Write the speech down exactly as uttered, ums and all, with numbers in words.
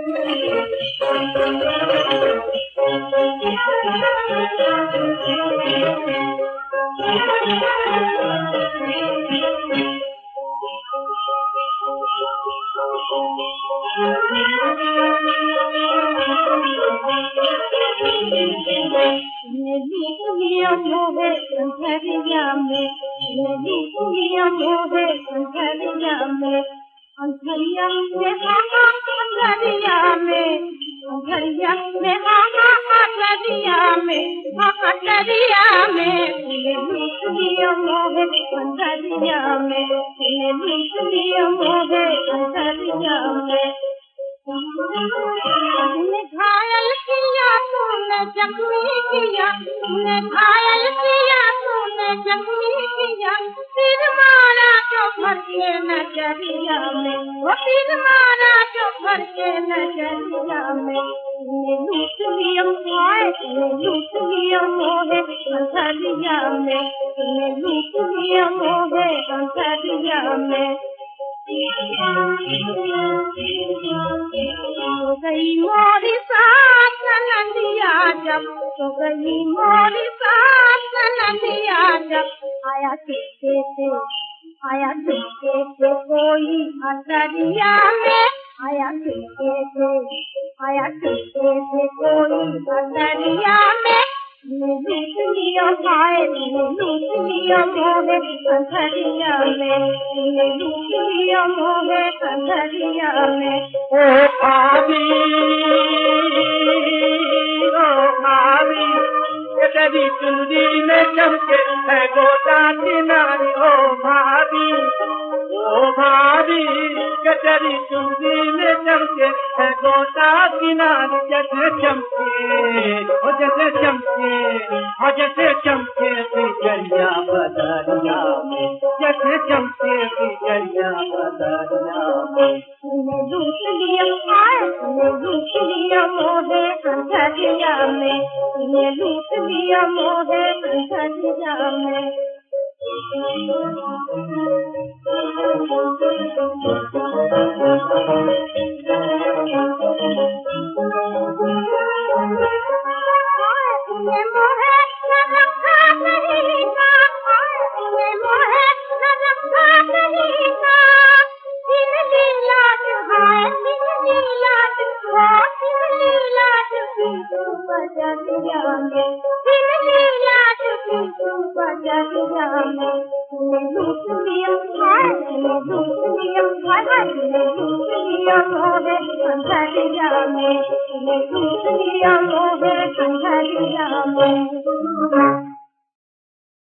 मोहे अंधरिया में, मेरी दुनिया मोहे अंधरिया में, अंधरिया में हाँ अंधरिया में, अंधरिया में हाँ अंधरिया में, अंधरिया में मेरी दुनिया मोहे अंधरिया में, मेरी दुनिया मोहे अंधरिया में। तूने घायल किया, तूने जख्मी किया, तूने घायल किया, तूने जख्मी किया, फिर मारा जो भर के नजरिया में, वो फिर मारा जो भर के नजरिया में। तूने लूट लिया हाय, तूने लूट लिया मोहे अंधरिया में, तूने लूट लिया मोहे अंधरिया में। तो गई मोरी साथ नदिया जब, तो गई मोरी साथ नदिया जब, आया चुपके से, आया चुपके से कोई अंधरिया में, आया चुपके से, आया चुपके से कोई अंधरिया में। लूट लिया हाय, लूट लिया मोहे अंधरिया में, लूट लिया मोहे अंधरिया में। ओ भाभी, ओ भाभी, तेरी चुनरी में चमके है गोटा किनारी। ओ भाभी, ओ भाभी, तेरी चुनरी में चमके है गोटा किनारी। जैसे चमके, ओ जैसे चमके, ओ जैसे चमके बिजलियां बदरिया में, जैसे चमके बिजलियां बदरिया में। तूने लूट लिया हाय, तूने लूट लिया मोहे अंधरिया में, तूने लूट लिया मोहे अंधरिया में। तूने मोहे न रखा कहीं का, तूने मोहे न रखा कहीं का, दिन लीलाज हाय, दिन लीलाज हो, दिन लीलाज बिंदु बजरिया में, दिन लीलाज बिंदु बजरिया में। तूने लूट लिया हाय, तूने लूट लिया हाय, तूने लूट लिया मोहे अंधरिया में, तूने लूट लिया मोहे अंधरिया में।